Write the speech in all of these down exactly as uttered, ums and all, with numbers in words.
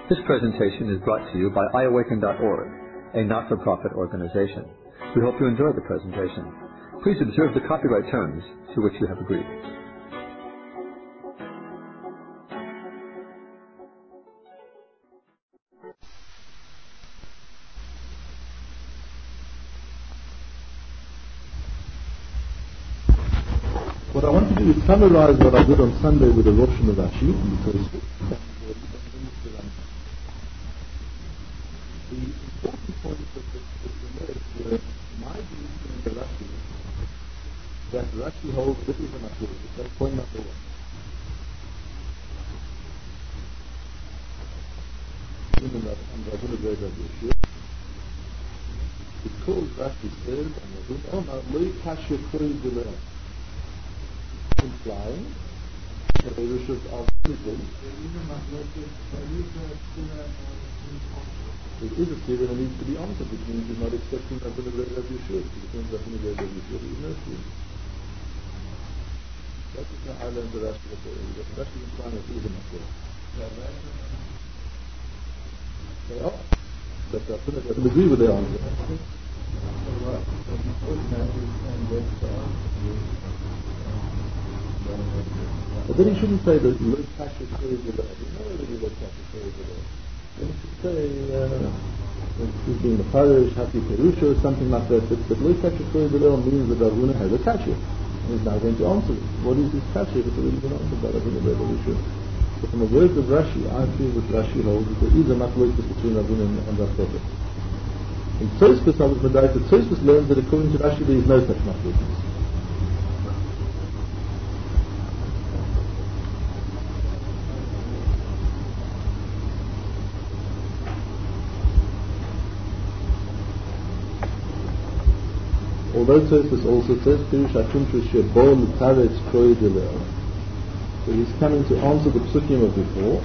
This presentation is brought to you by i awaken dot org, a not-for-profit organization. We hope you enjoy the presentation. Please observe the copyright terms to which you have agreed. What I want to do is summarize what I did on Sunday with the Rosh and the Rashi, because the important point that was made were my belief in the Rashi, that Rashi holds this is an approach. That's point number one. Because Rashi says, and Omar, Loi Kasha Koi Dilera, implying that the Rishos are people. It is a theory that needs to be answered, which means he's not accepting that the grade of Yeshua, because it means that the grade of Yeshua is no theory. That is how I learned the Rashi of the theory. The Rashi is implying that it is a matter. They are. But I don't agree with their answer. But then he shouldn't say that Lo Kasha Koi Dilera. You know already Lo Kasha Koi Dilera. Then he should say, uh, he's being a parish, happy Perusha, or something like that. But, but Lo Kasha Koi Dilera means that Rav Huna has a kasha. And he's now going to answer it. What is his kasha if it's already been answered by Rav Huna Perusha? So from the words of Rashi, I feel that Rashi holds that there is a machlokes between Rav Huna and Rav Papa. In Tosfos, I was medayek that Tosfos learns that according to Rashi there is no such machlokes. Although Tosfos also says Pirush HaKumtra Shebo L'Taretz Koi Dilera, so he's coming to answer the psukim of before.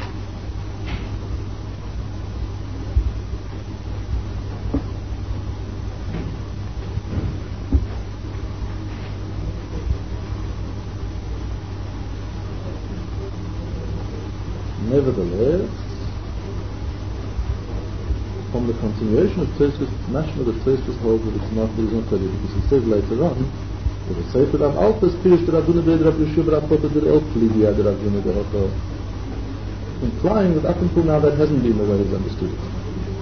Nevertheless, from the continuation of Tosfos, it's mashma that Tosfos holds that it's not, that it's not clear, because he says later on, with the Sefer Rav Alpes, Pirush the Rav Huna Be'ed Rav Yeshua Rav Papa Dir El Plidia the Rav Huna Be'Hoto, implying that up until now that hasn't been the way he's understood it.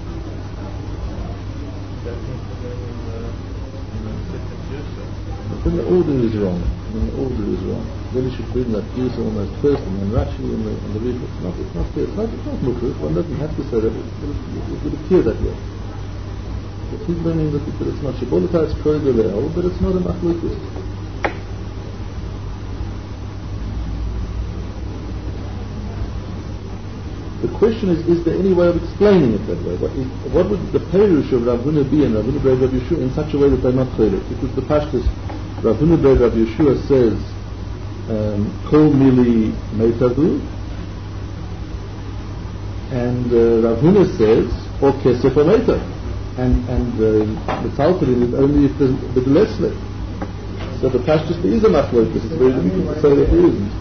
But then the order is wrong. Then the order is wrong. Then he should bring that Gisa almost first, and then Rashi and the, and the Rif. It's not, it's not clear. It's not, it's not Mukhrif. One doesn't have to say that. It, it, it would appear that way. But he's learning that, that it's not Shabolata, it's Koi Dilera, but it's not a machlokes. The question is, is there any way of explaining it that way? What, is, what would the Perush of Rav Huna be and Rav Huna Be'ed Rav Yeshua in such a way that they're not cholek? Because the Pashtus, Rav Huna Be'ed Rav Yeshua says, Kol Mili Meitavu, and uh, Rav Huna says, or Kesef or Meitav. And, and uh, the Talmud is only if there's a bit less left. So the Pashtus, there is a machlokes. It's very difficult to say that there isn't.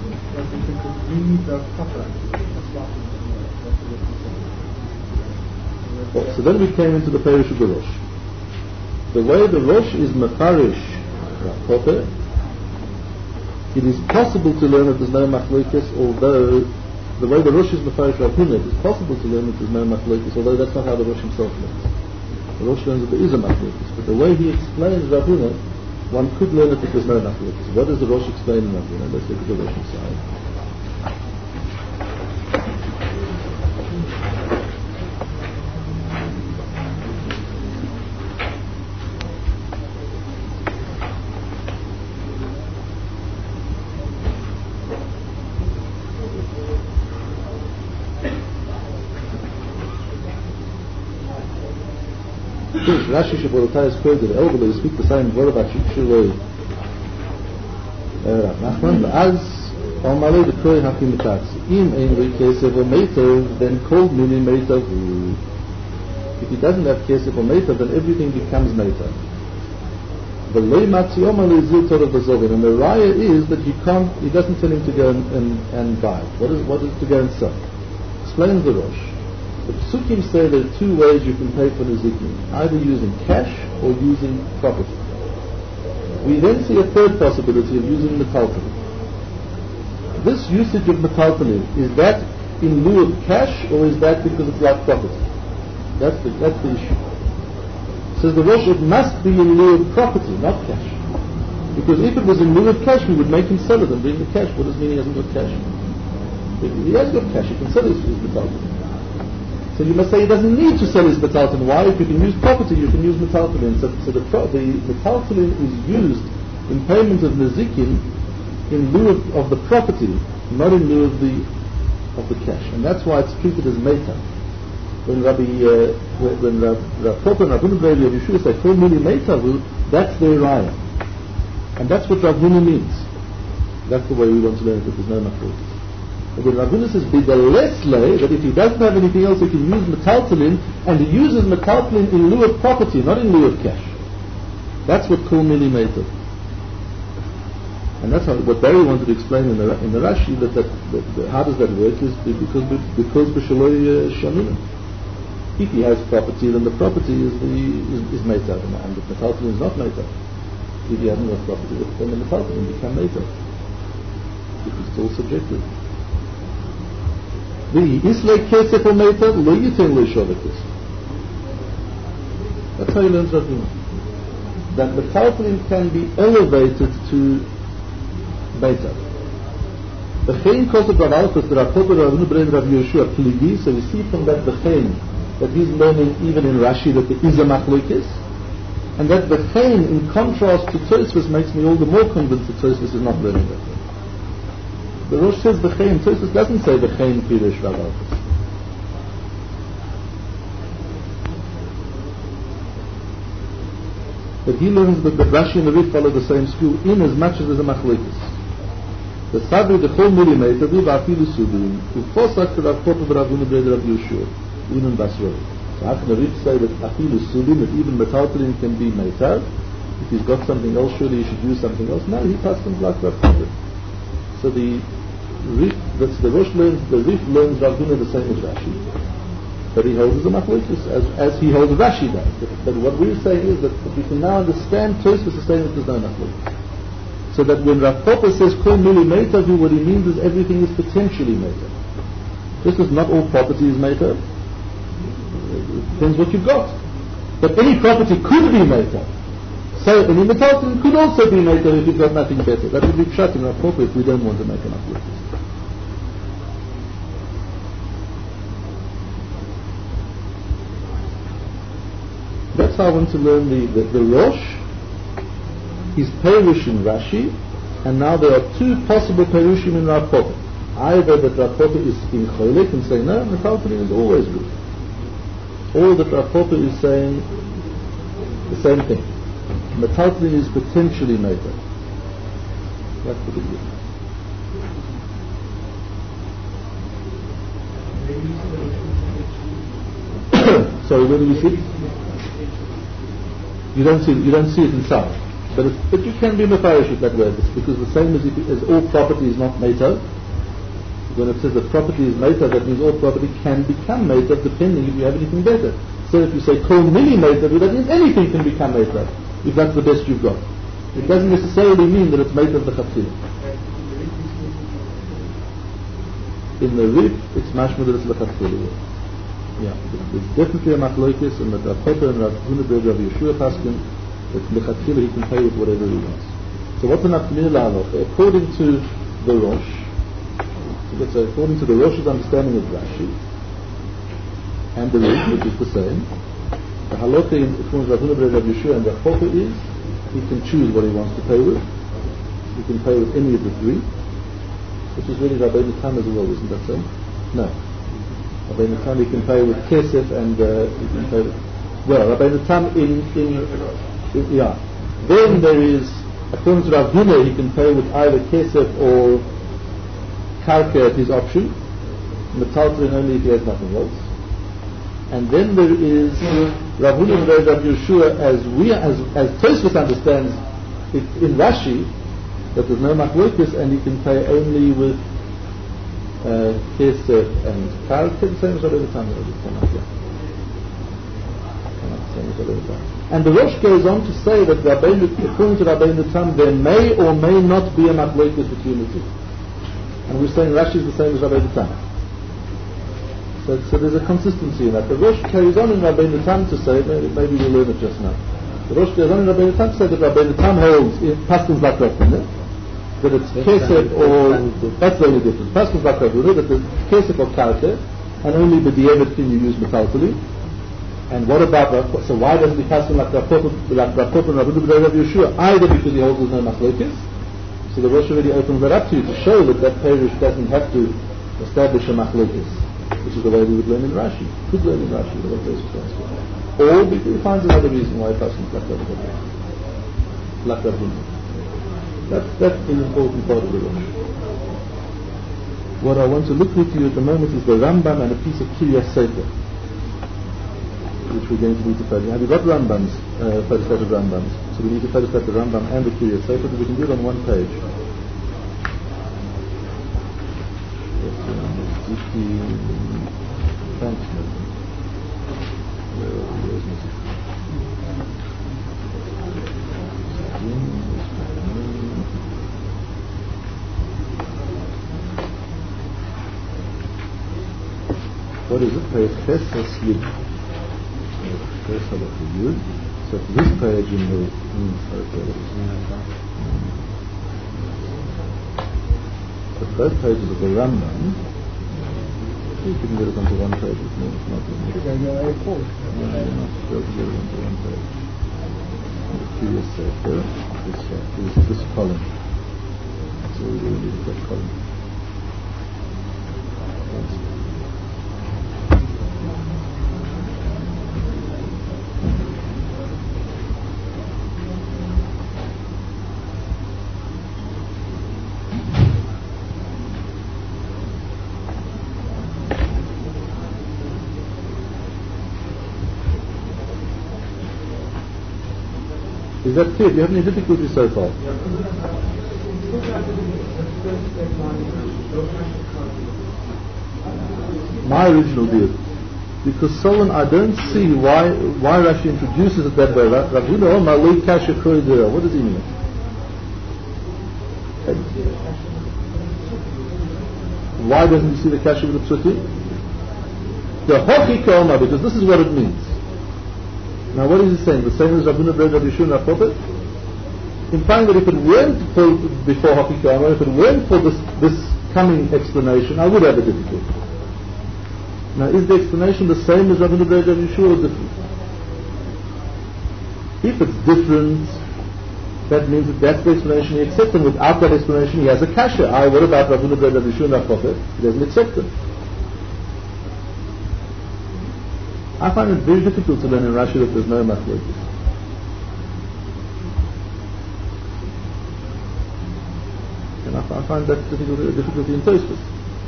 Well, so then we came into the Parish of the Rosh. The way the Rosh is Mefarish Rav Papa, it is possible to learn that there's no machlokes, although the way the Rosh is Mefarish Rav Huna, it is possible to learn that there's no machlokes, although that's not how the Rosh himself learns. The Rosh learns that there is a machlokes, but the way he explains Rav Huna, one could learn that there's no machlokes. What does the Rosh explain in Rav Huna? Let's look at the Rosh side. Rashi Shabbolotai is quoted over, they speak the same word about Shulei Nachman, as on Malay the Koi Hakim Mitats. In Ein Kesef or Meitav, then called Mili Meitav. If he doesn't have Kesef or Meitav, then everything becomes Meitav. The Loi Matziom Ali Zil Torah Bazovin, and the raya is that he can't, he doesn't tell him to go and, and, and buy it. What is, what is to go and sell? explains the Rosh. The Psukim say there are two ways you can pay for Nezikin, either using cash or using property. We then see a third possibility of using metaltalin. This usage of metaltalin, is that in lieu of cash or is that because it's like property? That's the, that's the issue. Says the Rosh, it must be in lieu of property, not cash. Because if it was in lieu of cash, we would make him sell it and bring the cash. What does it mean he hasn't got cash? If he has got cash, he can sell his, his metaltalin. So you must say he doesn't need to sell his metaltalin. Why? If you can use property, you can use metaltalin. So, so the, the metaltalin is used in payment of nezikin in lieu of, of the property, not in lieu of the of the cash, and that's why it's treated as meta. When Rabbi uh, when Rav Papa and Rav Huna Rav Yeshua say four million meta, that's their raya, and that's what Rav Huna means. That's the way we want to learn it. If there's no machlokes. But when Rav Huna says b'deless lay, that if he doesn't have anything else, he can use metaltalin, and he uses metaltalin in lieu of property, not in lieu of cash. That's what kol mili meta. And that's how, what Barry wanted to explain in the in the Rashi, that, that, that, that how does that work is because because b'shaloi shamina. If he has property, then the property is the is, is meta, and the metaltalin is not meta. If he hasn't got property, then the metaltalin become meta. Because it's all subjective. The islay kesef or meta lo yitin lo shavekis. That's how he learns Rav Huna. That metaltalin can be elevated to Beta. The Chaim calls it Rav Alphas, the Rav Papa, Rav Huna Brain, Rav Yeshua Pligi. So we see from that the Chaim that he's learning even in Rashi that there is a machlokes, and that the Chaim, in contrast to Tosfos, makes me all the more convinced that Tosfos is not learning that way. The Rosh says the Chaim, Tosfos doesn't say the Chaim Pirush Rav Alphas. But he learns that the Rashi and the Rif follow the same school in as much as there's a machlokes. The Sabri the whole millimeter do Vafilu Sudim to Fosak to Rav Papa Rav Huna Brain Rav Yeshua Unan Basroi. So how can the Rif say that Afilu Sudim, that even metaltalin can be metal? If he's got something else, surely he should use something else. No, he passed them like Rav Papa. So the Rif, that's the Rosh learns, the Rif learns Rav Huna the same as Rashi, but he holds the machlokes as, as he holds Rashi does. But, but what we're saying is that we can now understand Tosfos is saying that there's no machlokes. So that when Rav Papa says kol mili meta, what he means is everything is potentially meta. Just as not all property is meta. It depends what you've got. But any property could be meta. So any metaltalin could also be meta if you've got nothing better. That would be shut in Rav Papa if we don't want to make an uplift. That's how I want to learn the, the, the Rosh. He's Perush in Rashi, and now there are two possible Perushim in Rav Papa. Either that Rav Papa is in Cholik and saying, no, metaltalin is always good. Or that Rav Papa is saying the same thing. Metaltalin is potentially meta. That's the big difference. Sorry, where do you see it? You don't see it, you don't see it inside. But, it's, but you can be mefarish with that word, because the same as, if, as all property is not meta. When it says that property is meta, that means all property can become meta depending if you have anything better. So if you say kol mili meta, that means anything can become meta if that's the best you've got. It doesn't necessarily mean that it's meta of the chatchila. In the Rif, it's mashma that it's the chatchila. Yeah, it's definitely a machlokes, and that Rav Papa and Rav Huna Brain Rav Yeshua Paskin, that lechatchila he can pay with whatever he wants. So what's an afternoon halacha? According to the Rosh, so let's say according to the Rosh's understanding of Rashi and the Rif, which is the same, the halacha in according to Rav Huna Brain Rav Yeshua and Rav Papa is he can choose what he wants to pay with. He can pay with any of the three, which is really Rabbeinu Tam as well, isn't that so? No. Rabbeinu Tam he can pay with kesef, and uh, he can pay with, well, Rabbeinu Tam in, in, in yeah. Then there is, according to Rav Huna, he can pay with either kesef or karka at his option, metaltalin only if he has nothing else. And then there is Rav Huna and Rav Yeshua, as we as as Tosfos understands it in Rashi, that there's no machlokes and he can pay only with Kesef and Karka, the same as Rabbeinu Tam. And the Rosh goes on to say that Rabbeinu, according to Rabbeinu Tam, there may or may not be a machlokes between the two. And we're saying Rashi is the same as Rabbeinu Tam. So, so there's a consistency in that. The Rosh carries on in Rabbeinu Tam to say, maybe, maybe we'll learn it just now. The Rosh carries on in Rabbeinu Tam to say that Rabbeinu Tam holds in Paschals Lakrafina, that it's Kesef or, that's the only difference. Paschals Lakrafina, that it's Kesef or Karka, and only the Diavad can you use metaltally. And what about, so why doesn't he pass him like Rapopin and Rabbeinu B'Rei Rav Yeshua? Either because he holds there's no machlokes, so the Rosh already opens that up to you to show that that parish doesn't have to establish a machlokes, which is the way we would learn in Rashi. Could learn in Rashi, the way Tosfos learns. Or he finds another reason why he passes him like Rabbeinu. That's, that's the important part of the Rosh. What I want to look with you at the moment is the Rambam and a piece of Kiryas Sefer, which we're going to need to study. Have you got Rambams, uh, photostat of Rambams? So we need to photostat the Rambam and the Kiryas Sefer, but we can do it on one page. Thanks, Nathan. What is it? Page Ches Slip. First of all, so this page in the mm, but both pages of the Rambam, you can get it onto one page, it's not, it's not yeah, you're not supposed to get it onto one page. The previous Sefer, this, uh, this, this column. That's all we really need, that column. Is that clear? Do you have any difficulty so far? My original view. Because Solon, I don't see why why Rashi introduces it that way. What does he mean? Why doesn't he see the kasha with the psuti? The hoki koma, because this is what it means. Now what is he saying? The same as Rabbeinu B'Rei Rav Yeshua and Rav Popet? Implying that if it weren't for, before Hoki Kama, if it weren't for this, this coming explanation, I would have a difficulty. Now is the explanation the same as Rabbeinu B'Rei Rav Yeshua or different? If it's different, that means that that's the explanation he accepts, and without that explanation he has a kasha. I, what about Rabbeinu B'Rei Rav Yeshua and Rav Popet? He doesn't accept it. I find it very difficult to learn in Rashi that there's no machlokes. And I, I find that difficult, a difficulty in Tosfos.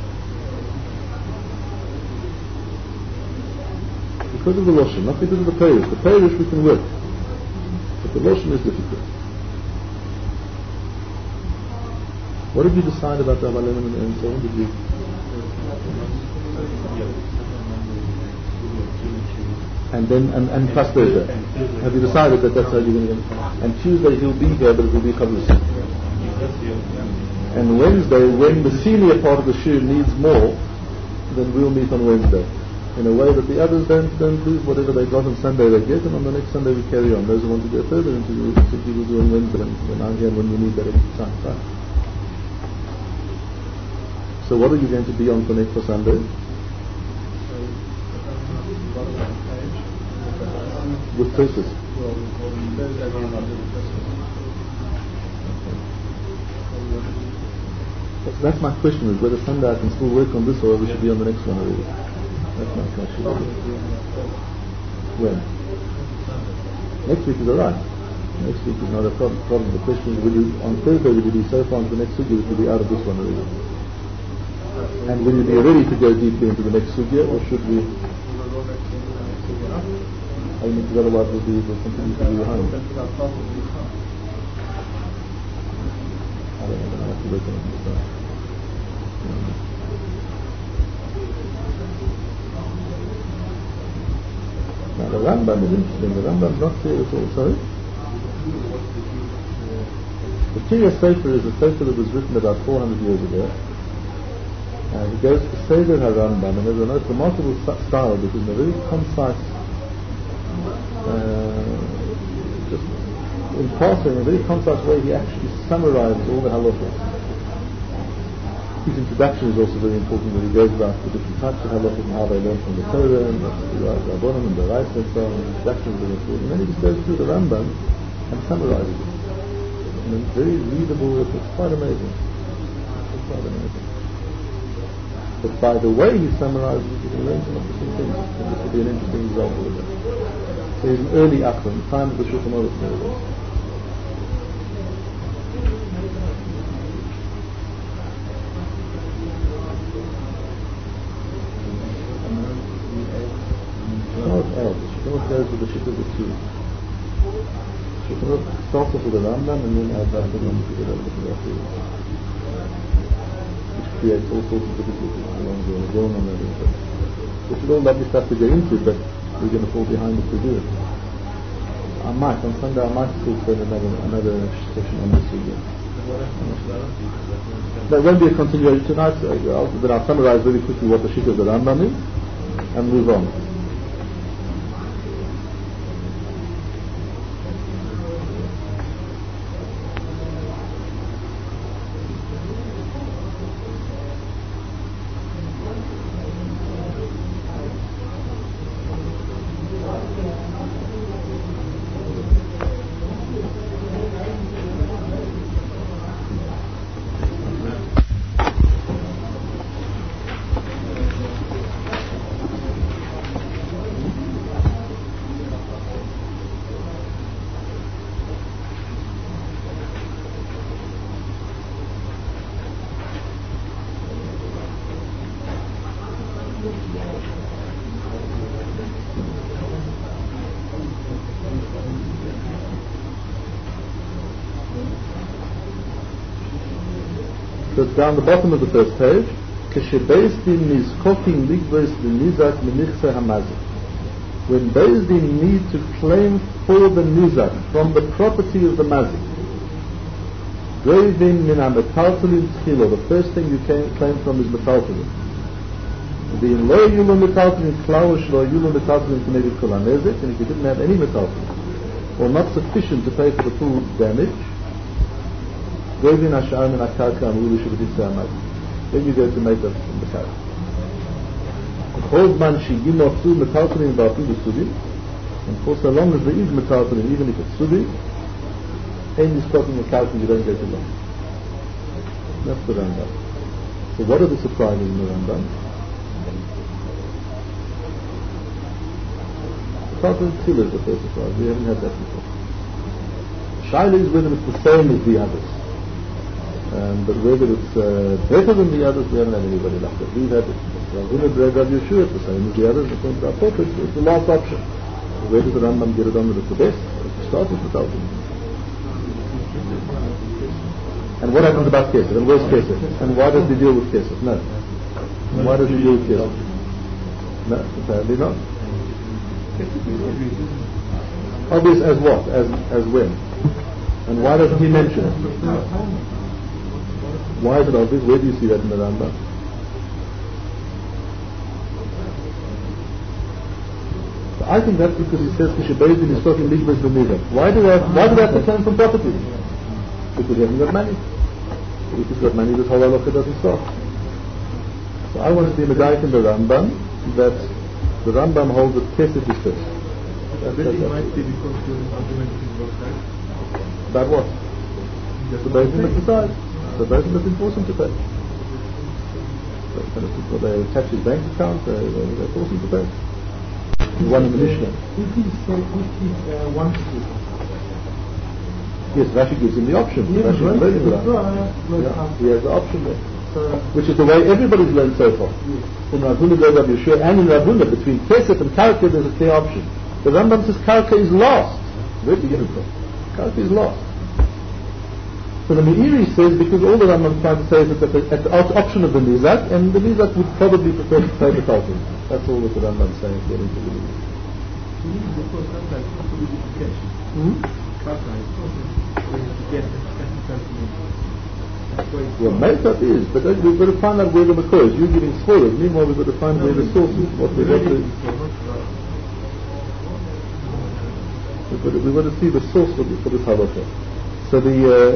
Because of the Lashon, not because of the Peirush. The Peirush we can work. But the Lashon is difficult. What did you decide about Rabbi Leman and so on? Did you... And then, and, and plus Thursday. Have you decided that that's how you're going to go? And Tuesday he'll be here, but it will be Chavus. And Wednesday, when the senior part of the shir needs more, then we'll meet on Wednesday. In a way that the others don't, don't lose whatever they got on Sunday they get, and on the next Sunday we carry on. Those who want to go further into the we will do on Wednesday, and when I'm here when we need that extra time. Right? So what are you going to be on for next for Sunday? With Tosfos. That's my question, is whether Sunday I can still work on this or we should be on the next one already. That's my question. When? Next week is alright. Next week is not a problem. problem. The question is, will you, on Thursday will you be so far into the next sugya that you'll be out of this one already? And will you be ready to go deeply into the next sugya, or should we... I mean, because otherwise we'll, be, we'll continue to be behind. I don't know, I'll have to work on it. the Rambam is interesting. The Rambam is not clear at all. Sorry? The Kiryas Sefer is a Sefer that was written about four hundred years ago. And he goes to Seder HaRambam, and there's a most remarkable style because in a very concise, uh, just in passing, in a very concise way, he actually summarizes all the halachos. His introduction is also very important, where he goes about the different types of halachos and how they learn from the Torah and the Rabbanim and the Raisa and so on. The introduction is very important. And then he just goes through the Rambam and summarizes it. And it's very readable, it's quite amazing. It's quite amazing. But by the way he summarizes it, you can learn some interesting things. And this will be an interesting result of it. So he's an early Achron, time of the Shulchan Aruch nowadays. Shulchan Aruch goes with the Shita of the two. Shulchan Aruch starts off with the Rambam and then adds after them to the Rambam, which creates all sorts of difficulties along the Zohar and everything. This is all lovely stuff to get into, but we're going to fall behind if we do it. I might, on Sunday I might still spend another, another session on this again. There won't be a continuation tonight, so I'll, but I'll summarize very quickly what the Shita of the Rambam is and move on. So it's down the bottom of the first page. When Beis Din need to claim for the nizak from the property of the mazik, the first thing you can claim from is metaltalin. The lo yulu metaltalin klaush lo yulu metaltalin keneged kol hanezek, and if you didn't have any metaltalin or not sufficient to pay for the full damage, then you go to make that from the karka. And for so long as there is metaltalin, even if it's sudi, any stopping the karka, you don't get along. That's the Rambam. So what are the surprises in the Rambam? Metaltalin still is the first surprise. We haven't had that before. Shaila is whether it's the same as the others. Um, but whether it's uh, better than the others, we haven't had anybody like that. We've had it. Ravuna Breg Rav Yeshua, it's the same as the others, according to our prophet, it's the last option. Where does the Rambam get it on that it's the best? It starts with the Talmud. And what happens about Kesef? And where's Kesef? And why does he deal with Kesef? No. And why does he deal with Kesef? No, apparently not. Obvious as what? As as when? And why doesn't he mention it? Why is it obvious? Where do you see that in the Rambam? So I think that's because he says Kishabezdin is talking Ligbez B'Mizah. Why do they have, why do they have to claim from property? Because he hasn't got money. If he's got money, this whole halacha doesn't stop. So I want to be medayik in the Rambam that the Rambam holds that Kesef is first. That's, that's it might be because the argument is both sides. About what? Just the Beis Din that decides. The Beis Din that's enforcing to pay. So when they attach his bank account, they, they, they force him to pay. The one in the Mishnah. If he said, if he uh, wants to. Yes, Rashi gives him the option. Yeah, Rashi right. is learning that. Yeah, he has the option there. So, which is the way everybody's learned so far. Yes. In Ravuna Breg Rav Yeshua and in Ravuna, between Kesef and Karka, there's a clear option. The Rambam says Karka is lost. Where do you get it from? Karka is lost. So the Meiri says, because all the Rambam is trying to say is that at the option of the Nizak, and the Nizak would probably prefer to pay the Talmud. That's all that the Rambam is saying, according to the Meiri. To me, the first time that it's really to catch it. Hmm? Kaka, it's not to get the second That's why it's Well, Meitav is, but then we've got to find out where the Makor is. You're giving spoilers. Meanwhile, we've got to find where the source is. What we've got to, we've got to, we've got to see the source for this, for this halakha. So the uh,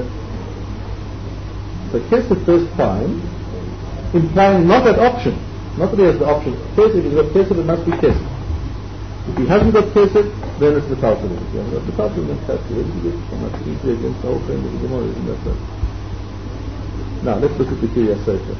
so Kesef first time, implying not that option, not that he has the option. First, if he's got Kesef, it must be Kesef. If he hasn't got Kesef, then it's the Metaltalim. If he hasn't got Metaltalim, then it's Kesef. Where did you get from that? Easy against the whole thing of the Gemara, isn't that so? Now, let's look at the Kriya Sefer.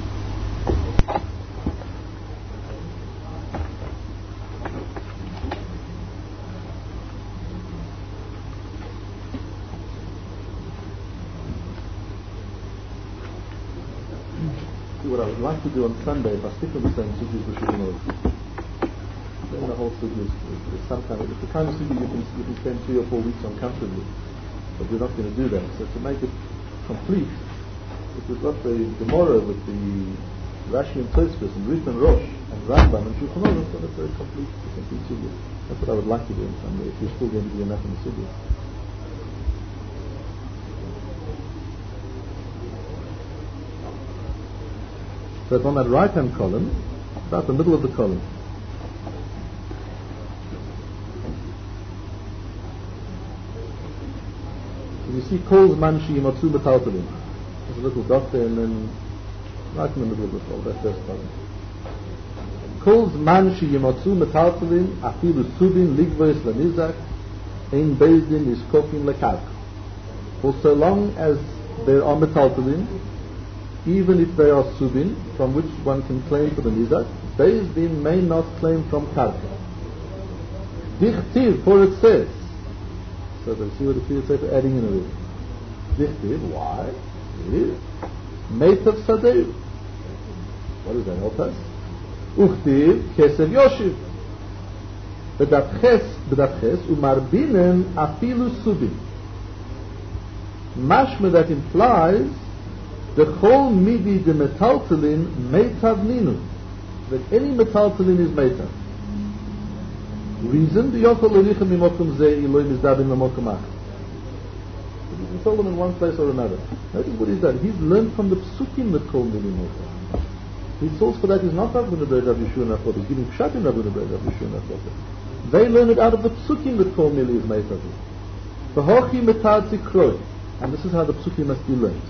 What I would like to do on Sunday, if I stick on the same sugi as the Shulchan then the whole sugi is, is, is some kind of, it's the kind of sugi you can, you can spend three or four weeks on comfortably. But we're not going to do that. So to make it complete, if we've got the Gemara with the Rashi and Tosfos and Rif and Rosh and Rambam and Shulchan Aruch, so that's a very complete, complete sugi. That's what I would like to do on Sunday, if we're still going to be enough in the sugi. So it's on that right-hand column, about the middle of the column. So you see Kol Zman Sheyimatzu Metaltalim. There's a little dot there and then right in the middle of the column, that first column. Kol Zman Sheyimatzu Metaltalim Afilu Subin Ligvois Lanizak Ein Bezdin Iskokim Lekak. For so long as there are Metaltalim, even if they are subin, from which one can claim for the nizak, Beis Din may not claim from karka. Dichtiv, for it says. So let's see what the Kriya Sefer adding in a bit. Dichtiv, why? Is Meitav Sadeu. What does that help us? Uchtiv, Kesev Yoshiv. B'datches, b'datches, umarbinen afilu subin. Mashma that implies the whole midi de metaltalin meitav ninu, that any metaltalin is meitav. Reason the yokol lerichem mimokum ze Eloi mizdabin lamokum ach. You can tell them in one place or another. Notice what he's done. He's learned from the psukim that call mini mokum. His source for that is not Rav Nabred Rav Yeshua Nachot. He's giving pshat in Rav Nabred Rav Yeshua Nachot. They learn it out of the psukim that call mili is meitav. V'hochi metadzi kroi, and this is how the psukim must be learned.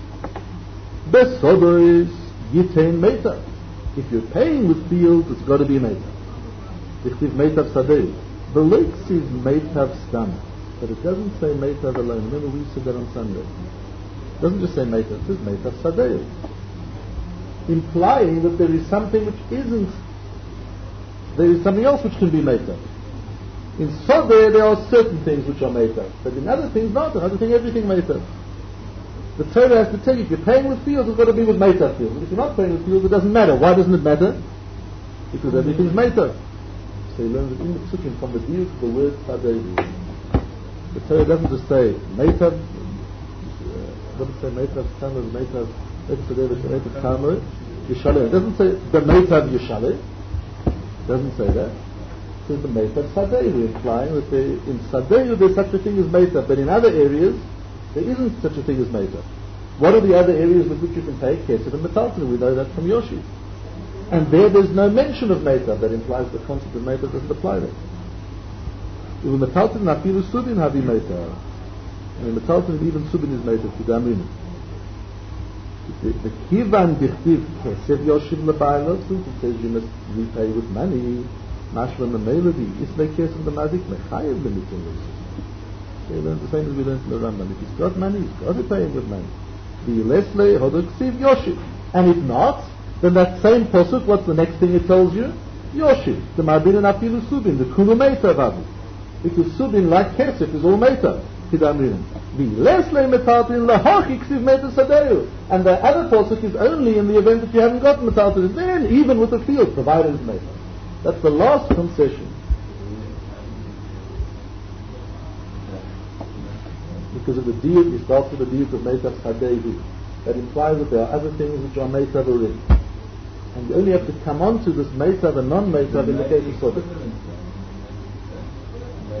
Besodois yitain meitav. If you're paying with fields, it's got to be meitav. Dichtiv meitav sadei. The lake says meitav stam, but it doesn't say meitav alone. Remember we said that on Sunday. It doesn't just say meitav, it says meitav sadei, implying that there is something which isn't. There is something else which can be meitav. In sadei there are certain things which are meitav, but in other things not. In other things everything meitav. The Torah has to tell you, if you're paying with fields, it's got to be with meitav fields. But if you're not paying with fields, it doesn't matter. Why doesn't it matter? Because everything's meitav. So you learn that in the psukim from the diuk the word sadei. The Torah doesn't just say meitav. Uh, what does it say? Meitav kamer, meitav meitav meitav kamer yishaleh. It doesn't say the meitav yishaleh. It doesn't say that. It says the meitav sadei, implying that there, in sadei there's such a thing as meitav, but in other areas there isn't such a thing as meitav. What are the other areas with which you can pay kesef and metaltalim? We know that from Yoshi. And there, there's no mention of meitav. That implies the concept of meitav doesn't apply there. Even metaltalim afilu subin havi meitav. And metaltalim even subin is meitav kidamrin. The kivan dichtiv kesef yoshiv lebaylos, since it says you must repay with money. Mashma memeladi isle kesef lemazik mechayev lemitzvah. They learn the same as we learned from the Rambam. If he's got money, he's got to pay him with money. The lesle hodoksiv yoshib. And if not, then that same posuk, what's the next thing it tells you? Yoshib. The marbin and afilu subin, the kunu meitav avu. Because subin, like kesef, is all meitav. Kidamrin. The lesle metaltin lahochi ksiv meitav sadeu. And the other posuk is only in the event that you haven't got metaltin. Then, even with the field, provided it's meitav. That's the last concession. Because of the diuk, he starts with the diuk of meitav sadehu. That implies that there are other things which are meitav already. And you only have to come on to this meitav and non-meitav in the case of Sodom.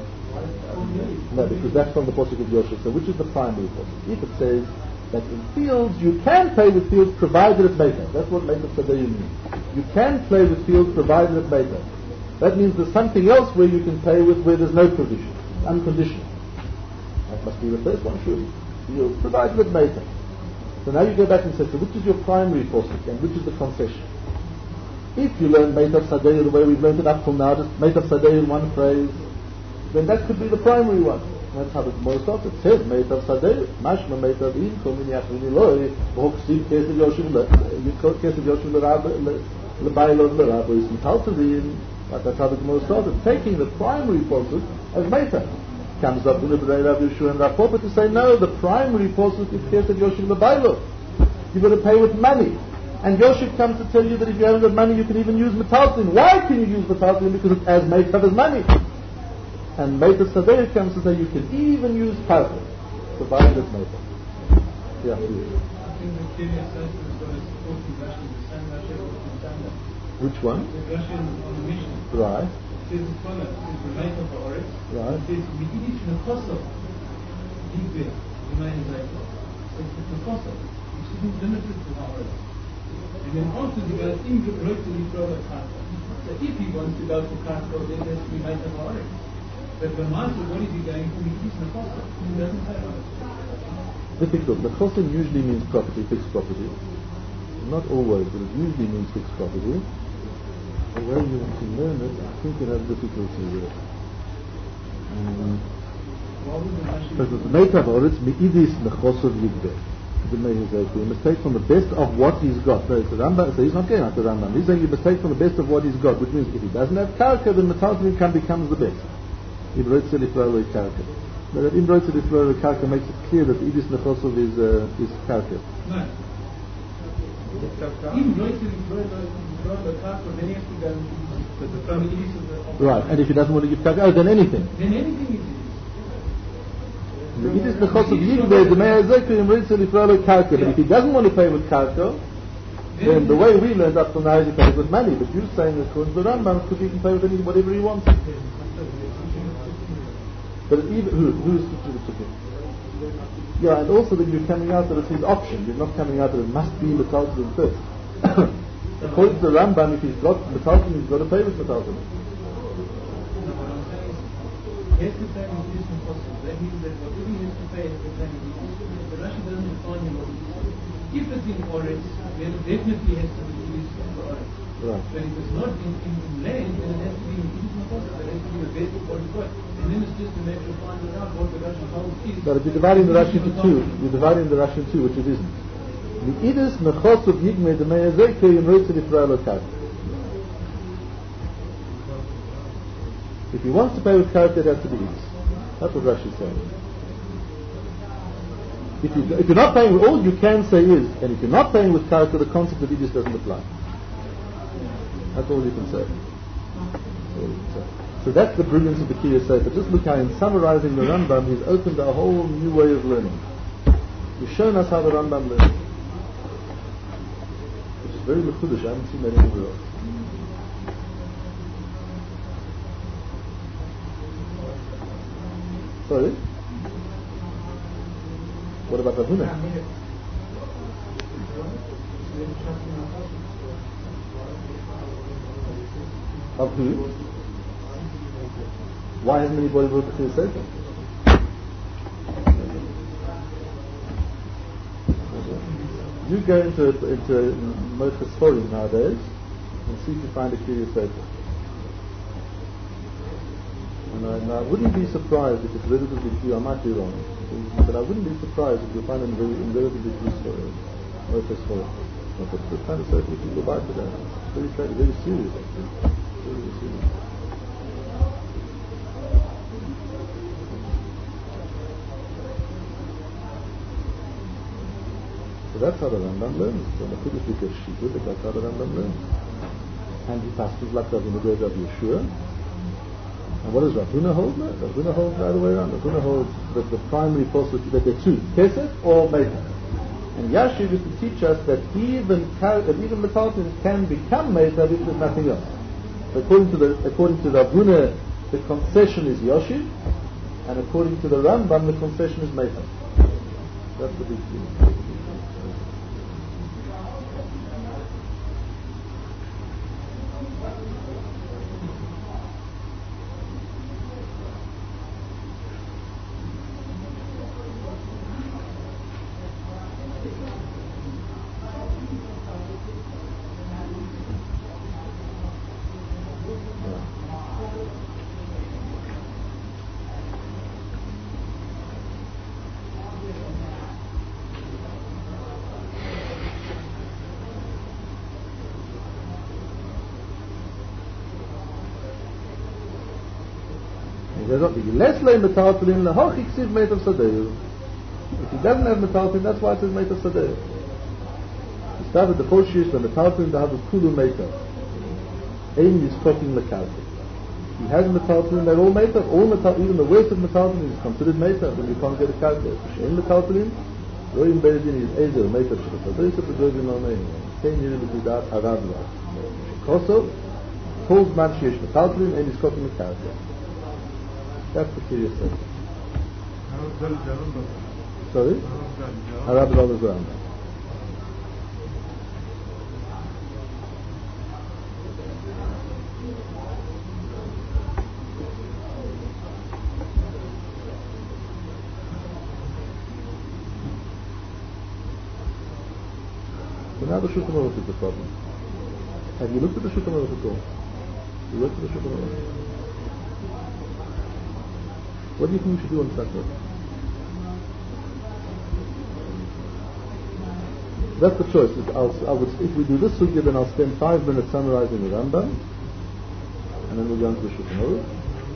No, because that's from the Pasuk of Yosef. So which is the primary Pasuk? If it says that in fields you can play with fields provided it's Meitav. That's what Meitav Sadeh means. You can play with fields provided it's Meitav. That means there's something else where you can play with where there's no provision. It's unconditional. That must be the first one, surely. Fields provided it's Meitav. So now you go back and say, so which is your primary Pasuk and which is the concession? If you learn Meitav Sadeh the way we've learned it up till now, just Meitav Sadeh in one phrase, then that could be the primary one. That's how the Gemara starts. It says Meitav Sadeh, Mashma Meitav In, Komini Achrini Loi, V'Hoksiv Kesed Yoshim Kesed Yoshim L'Bailov L'Rabo Yisim Taltavim. That's how the Gemara started, taking the primary Pasuk as Meitav. Comes up B'nei B'nei Rav Yeshua and Rav Papa to say, no, the primary Pasuk is Kesed Yoshim L'Bailov. You've got to pay with money. And Yoshib comes to tell you that if you haven't got money, you can even use metalsin. Why can you use metalsin? Because it's as Meitav as money. And Meitav Sadeh comes to say you can even use karka, provided it's Meitav. Yeah, please. Which one? Right. Right. And then also the guy in the road to the product Karka. So if he wants to go to Karka, then it has to be made of orange. But the master, what is he going to? He is Nechosim. He doesn't say orange. Difficult. Nechosim usually means property, fixed property. Not always, but it usually means fixed property. The way you want to learn it, I think you have difficulty with it. Um, because it's Meitav Oretz, Me'idis Nechosim Yigdeh. The you must take from the best of what he's got. So, the Rambam, so he's not going after the Rambam. He's saying you must take from the best of what he's got, which means if he doesn't have karka, then the Metalsin income becomes the best. Imroitzel Ifralo karka. But that Imroitzel Ifralo karka makes it clear that Idis Nechosov is uh, is karka. No. Imroitzel Ifralo karka, then he has to go to the family of the. Right, and if he doesn't want to give karka, oh, then anything. Then anything is. But if he doesn't want to pay with karka, then the way we learned up to now is he pays with money. But you're saying that according to the Rambam, could he can pay with anything, whatever he wants. But even who who's the yeah, and also that you're coming out that it's his option. You're not coming out that it must be metalsin first. According to the Rambam, if he's got metalsin, he's got to pay with metalsin. He has to pay with this impossible. That means that whatever he has to pay is the same. The Rashi doesn't define him what it is. If it's in orange, then it definitely has to be used for orange. Right. But if it's not in, in, in land, then it has to be in impossible. It has to be the best of what it's got. And then it's just a matter of finding out what the Rashi holds is. But if you're dividing the Rashi into two, you're dividing the Rashi into two, which it isn't. The Idis Nechosov Yigme the Meyazeke Yimroitzel Ifralo Karka. If he wants to pay with karka, it has to be Idis. That's what Rashi is saying. If, you, if you're not paying, all you can say is, and if you're not paying with karka, the concept of Idis doesn't apply. That's all you can say. That's all you can say. So that's the brilliance of the Kiyah Sefer. Just look how in summarizing the Rambam, he's opened a whole new way of learning. He's shown us how the Rambam learns. Which is very lechudish. I haven't seen that anywhere else. Sorry? What about Rav Huna? Of who? Why hasn't anybody brought the Kiyah Sefer? You go into into Mochas Forum nowadays and see if you find a Kiyah Sefer. And I, and I wouldn't be surprised if it's relatively few. I might be wrong, but I wouldn't be surprised if you find it in, very, in relatively few stories. Mochas Forum. Not the, the kind of Sefer people buy today. It's very, very serious. Very, very serious. So that's how the Rambam learns. So the Chudash B'Kesh Shita, but that's how the Rambam learns. And he passes like Rav Huna Rav Yeshua. And what does Rav Huna hold? Rav Huna holds the other way around. Rav Huna holds that the primary posture, that there are two, Kesef or Meitav. And Yashiv is to teach us that even that even metalsin can become Meitav if there's nothing else. So according to the according to Rav Huna, the concession is Yashiv, And according to the Rambam, the concession is made. That's the big deal. Less lay metaltalin lehoch iksiv meit of sadeu. If he doesn't have metaltalin, that's why it says meit of sadeu. He started the first years the metaltalin to have a kulu meita. Aim is cooking metaltalin. He has metaltalin, they're all meita. All metal, even the worst of metaltalin is considered meita. Then you can't get a calculator. Shein metaltalin, roim beredin is ezer meita shadeu. So the good in Romania. Ten years with that Arabia. Koso, holds man sheesh metaltalin, aim is cooking metaltalin. That's the curious thing. Sorry? Arab is always around. So now the Shulchan Aruch is the problem. Have you looked at the Shulchan Aruch at all? You looked at the Shulchan Aruch? What do you think we should do on Saturday? That's the choice. I'll, I would, if we do this sugya, then I'll spend five minutes summarizing the Rambam, and then we'll go into the Shulchan Aruch.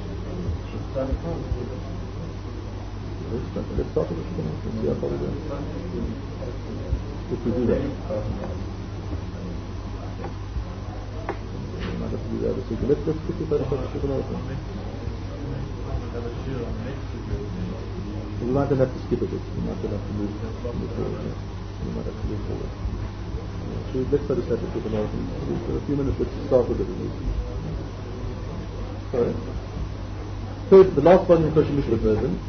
Let's start with the Shulchan Aruch. Let's see how far we go. If we do that. We might have to do the other sugya. Let's, let's quickly finish up the Shulchan Aruch. We might have to skip a bit. We might have to move, move forward. We might have to move forward. Yeah, so let's try to set it with an argument. For a few minutes, let's start with it at least. Sorry. Third, the last one in the Kosher Mishnah version.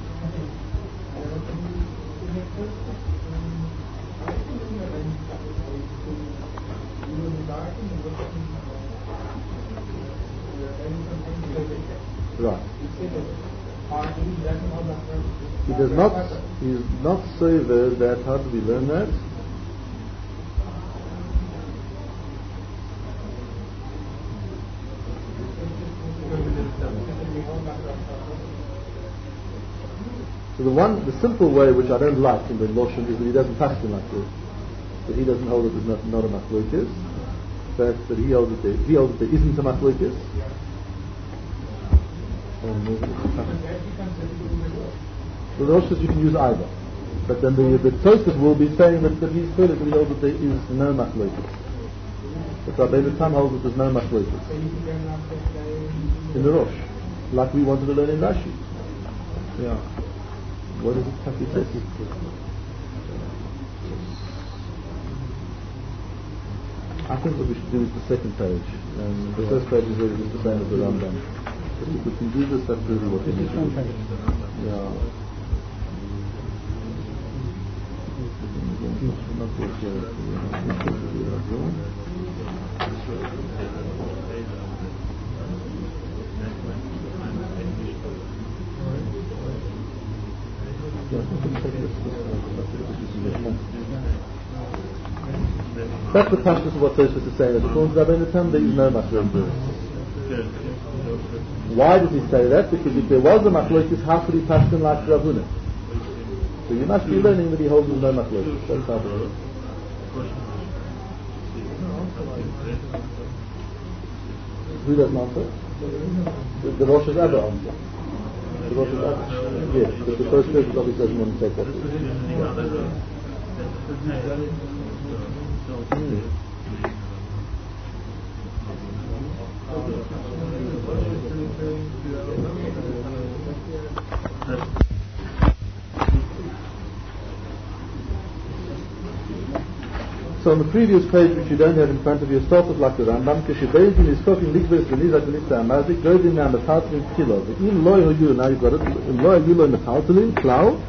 Right. He does not, he is not sober that, how do we learn that? So the one, the simple way which I don't like in the Loshen is that he doesn't touch him like this. That he doesn't hold it as not, not a machlokes. But that he holds it there, he holds it there isn't a machlokes. The Rosh says you can use either, but then the the Tosfos will be saying that, that he's clear that he holds that there is no machlokes. But Rabbeinu Tam holds that there's no machlokes in the Rosh, like we wanted to learn in Rashi. Yeah. What does it Taki say? I think what we should do is the second page. Um, the first page is really just the same as the Rambam. Just if we can do this, that's really what we need to do. Yeah. That's the pashtus of what Tosfos is saying. According to Rabbeinu Tam, there is no machlokes. Why does he say that? Because if there was a machlokes, how could he pass them like Rav Huna? So you must be learning that he holds no machlokes. That's how it is. Who doesn't answer? The, the Rosh Hashanah answer. The Rosh Hashanah. Yes, but the first person obviously doesn't want to take that. Hmm. So So on the previous page, which you don't have in front of you, starts off like the Rambam. K'shebezin is cooking likbes v'nizak v'nitza amazik. Godin now metaltalin kilo. V'im lo hoyu, now you've got it. Im lo hoyu lo metaltalin klau.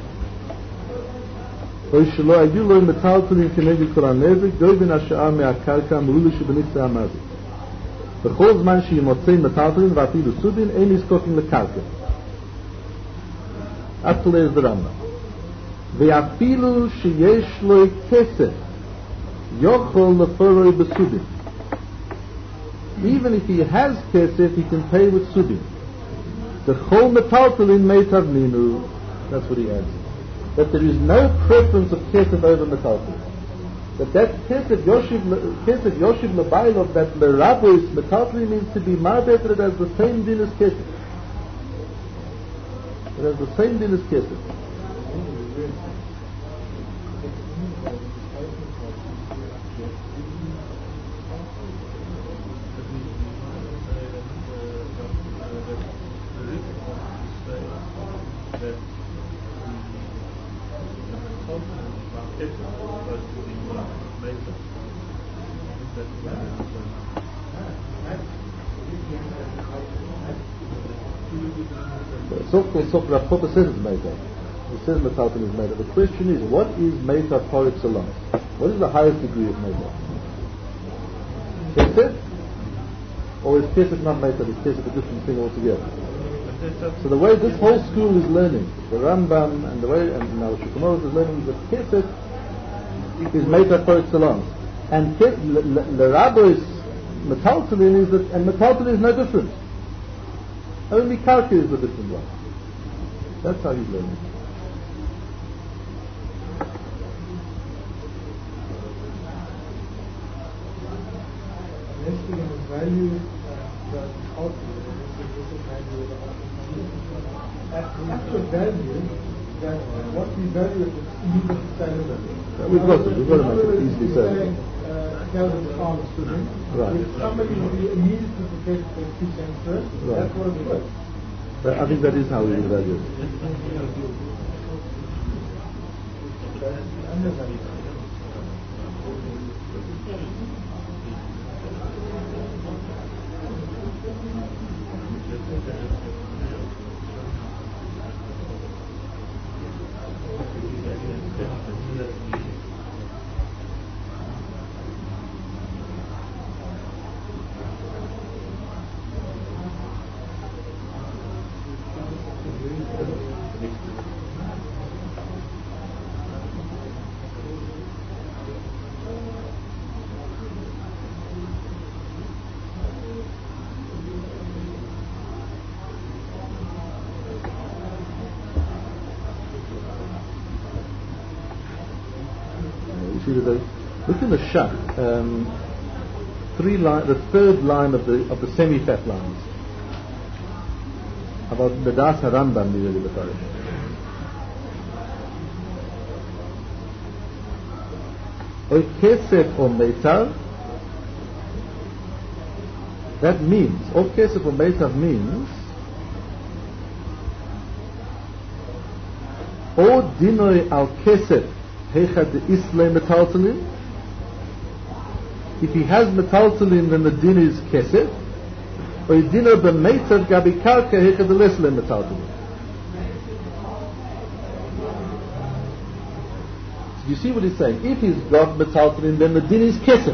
Or shelo hoyu lo metaltalin k'neged kol hanezik. Godin ha'sha'ar me'akarka m'ulu sheb'nitza amazik. V'chol zman she'yimotzei metaltalin v'afilu sudin ein is cooking lekarka. Up to there is the Rambam. V'afilu sheyesh lo kesef. Yochol leforoi besudin. Even if he has kesef, he can pay with sudin. The chol metaltalin meitav ninu. That's what he adds. That there is no preference of kesef over metaltalin. That that kesef yoshiv kesef yoshiv lebailov, that lerabois metaltalin means to be marbeter. It has the same din as kesef. It has the same din as kesef. So, so Rav Papa says it's made up. He says metaltalin is made up. The question is, what is made up par excellence? What is the highest degree of made up? Kesef? Or is kesef not made up? Is kesef a different thing altogether? So the way this whole school is learning, the Rambam and the way, and now Shulchan is learning, is that kesef is made up par excellence. And the rabbi's metaltalin is that, and metaltalin is no different. Only karka is the different one. That's how he's learning. Basically, the value uh, the output, this is value of the output. Actual value, that what we value is immediate salary. We've got to, we've got to make it easily so. Thousand pounds to him. Right. If somebody will be immediately prepared for two cents first, Right. that's what it's worth. But I think that is how we evaluate it. Look in the Shach, um, three line, the third line of the of the semi-fat lines about the Das Harambam really the Torah. Oy kesef or meitav. That means, or kesef or meitav means, or dinoi al kesef. If he has metaltalin, then the din is kesef. Or dino b'meitav gabi karka hechad lesle metaltalin. You see what he's saying? If he's got metaltalin, then the din is kesef.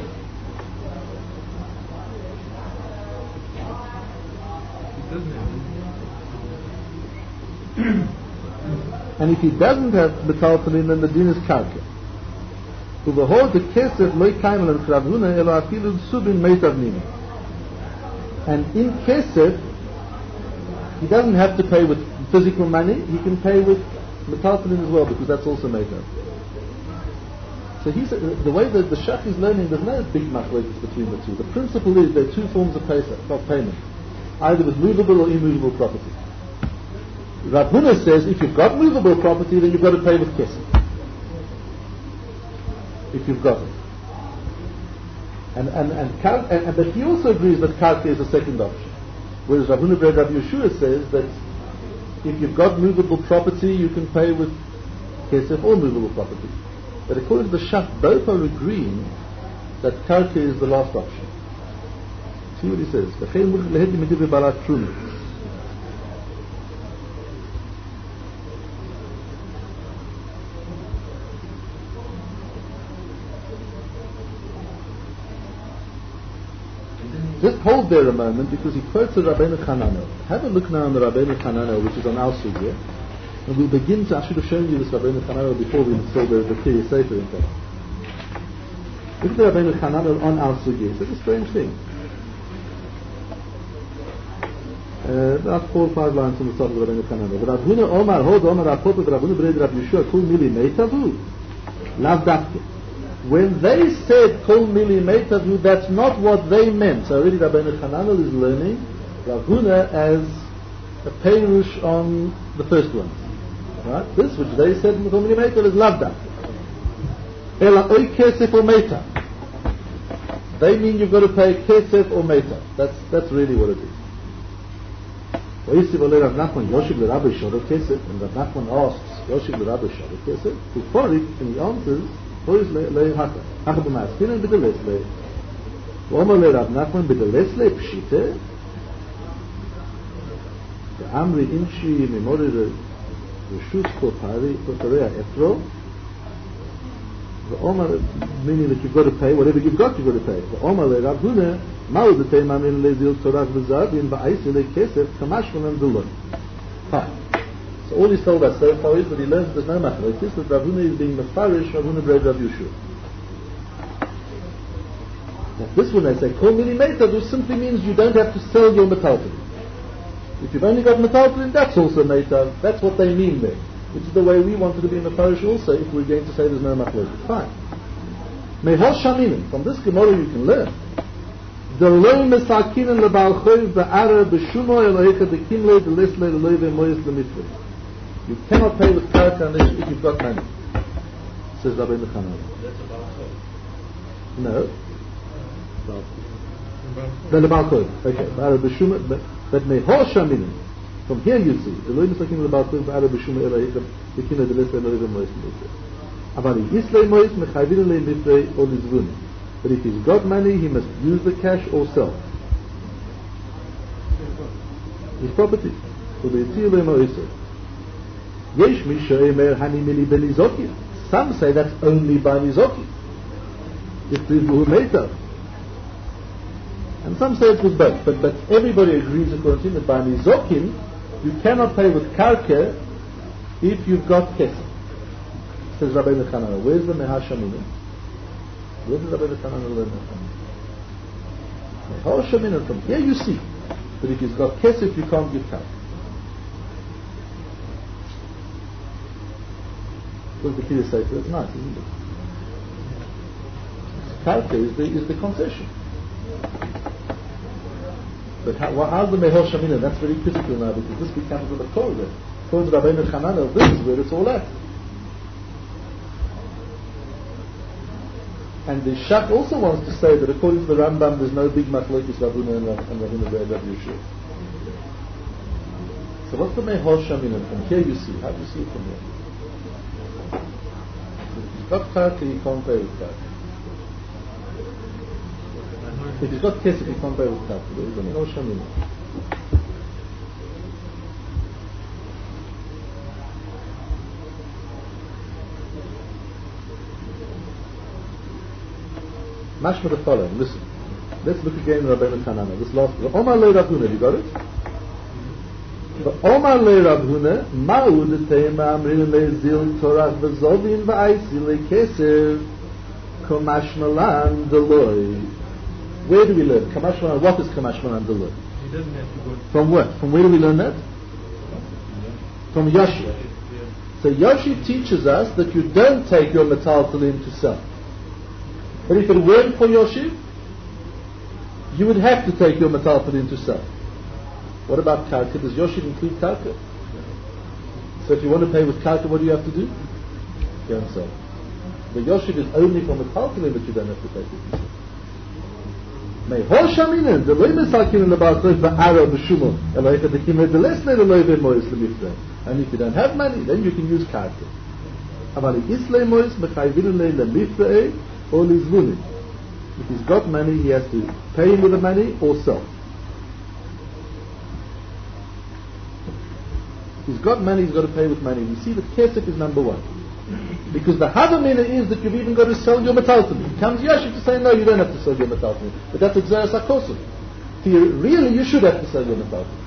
And if he doesn't have metaltalin, then the din is karka. To behold the kesef loy kaimel and kravuna elo afilu subin meitav nina. And in kesef, he doesn't have to pay with physical money. He can pay with metaltalin as well, because that's also meitav. So he said, the way that the Shach is learning, there's no big machlokes between the two. The principle is there are two forms of payment, either with movable or immovable property. Rav Huna says if you've got movable property, then you've got to pay with kesef. If you've got it. And and and, kar- and, and but he also agrees that karka is a second option. Whereas Rav Huna Ber Rav Yeshua says that if you've got movable property, you can pay with kesef or movable property. But according to the Shach, both are agreeing that karka is the last option. See what he says. Just hold there a moment, because he quotes the Rabbeinu Chananel. Have a look now on the Rabbeinu Chananel, which is on our sugya, and we'll begin to. I should have shown you this Rabbeinu Chananel before we saw the the Kiri Sefer, in fact. Look at the Rabbeinu Chananel on our sugya. It's a strange thing. Uh, about four or five lines from the top of the Rabbeinu Chananel. The Rabbeinu Omar Hod Omar Apot the Rabbeinu Bred Rabbi Yeshua Kol Mili Meitavu Lav Dafke. When they said Kol Mili Meitavu, that's not what they meant. So already Rabbeinu Chananel is learning Rav Huna as a perush on the first one. Right? This which they said Kol Mili Meitavu is Lav Dafke. Ela Oy Kesef or Meita. They mean you've got to pay Kesef or Meita. That's that's really what it is. And Rav Nachman asks Yoshiv le Rabbi Shara Kesef, Kufarik, and he answers, Hois le le haka, haka b'maskin and b'deles le. V'omer le Rav Nachman b'deles le pshite. The Amri inshi memori reshus kopari kotareya etro. V'omer, meaning that you've got to pay whatever you've got, you've got to pay. V'omer le Rav Huna. Fine. So all he's told us so far is that he learns there's no machlokes, that Rav Huna is being mefarish, Rav Huna bred Rav Yeshua. Now this one they say, Kol Mili Meitav, which simply means you don't have to sell your metaltalin. If you've only got metaltalin, that's also Meitav. That's what they mean there. Which is the way we wanted to be mefarish also, if we're going to say there's no machlokes. Fine. Mehol Shaminim. From this Gemara you can learn. The loy mesakinen lebal choyv be'ara b'shumo elohecha dekimle delesle leloy ve'moyes lemitzvah. You cannot pay with karka unless if you've got money. Says Rabbeinu Chananel. That's a bal choyv. No. The lebal choyv. Okay. Be'ara b'shumo, but mehor shaminin. From here you see the loy mesakinen lebal choyv be'ara b'shumo elohecha dekimle delesle leloy ve'moyes lemitzvah. Aval yislei moyes mechayvin le mitzvah or lizvuni. But if he's got money, he must use the cash or sell his property. Some say that's only by nizoki. And some say it's with both. But, but everybody agrees according to him that by nizokin you cannot pay with karka if you've got kesef. Says Rabbeinu Chananel. Where's the Mehar Shamina? Where does Rabbeinu Chananel learn that? From here you see that if he's got kesef, you can't give karka. Because the Kiri Sefer is nice, isn't it? Karka is the, is the concession. But how, well, how's the Mehor Shamina? That's very critical now, because this becomes the Torah. According to Rabbeinu Chananel, this is where it's all at. And the Shach also wants to say that according to the Rambam, there's no big machlokes Rav Huna and Rav Huna bred Rav Yeshua. So what's the Mehor Shamina? From here you see. How do you see it from here? If he's got karka, he can't pay with karka. If he's got kesef, he can't pay with karka. There is a Mehor Shamina. Mashma the following, listen. Let's look again at Rabbeinu Chananel. This last one. Omar le Rav Huna, you got it? Omar le Rav Huna, ma'ud te'ema amrin le zil torach v'zovin v'aisi le keser kamashmalan deloy. Where do we learn? Kamashmalan, what is kamashmalan deloy? He doesn't have to go. From what? From where do we learn that? From Yoshiv. So Yoshiv teaches us that you don't take your metaltalin to sell. But if it weren't for Yoshiv, you would have to take your metaltalin to sell. What about karka? Does Yoshiv include karka? So if you want to pay with karka, what do you have to do? Go and sell. The Yoshiv is only for metaltalin that you don't have to take it to sell. Mehor Shaminen, the loy mesakin lebal choyv be'ara b'shumo elohecha dekimle delesle leloy ve'moyes lemitzvah. And if you don't have money, then you can use karka. Aval islay moyes mechayvin le lemitzvah or lizvuni. If he's got money, he has to pay him with the money or sell. If he's got money, he's got to pay with money. We see that kesef is number one. Because the havamina is that you've even got to sell your metaltalin. It comes Yashiv to say, no, you don't have to sell your metaltalin. But that's exeras hakosov. Really, you should have to sell your metaltalin.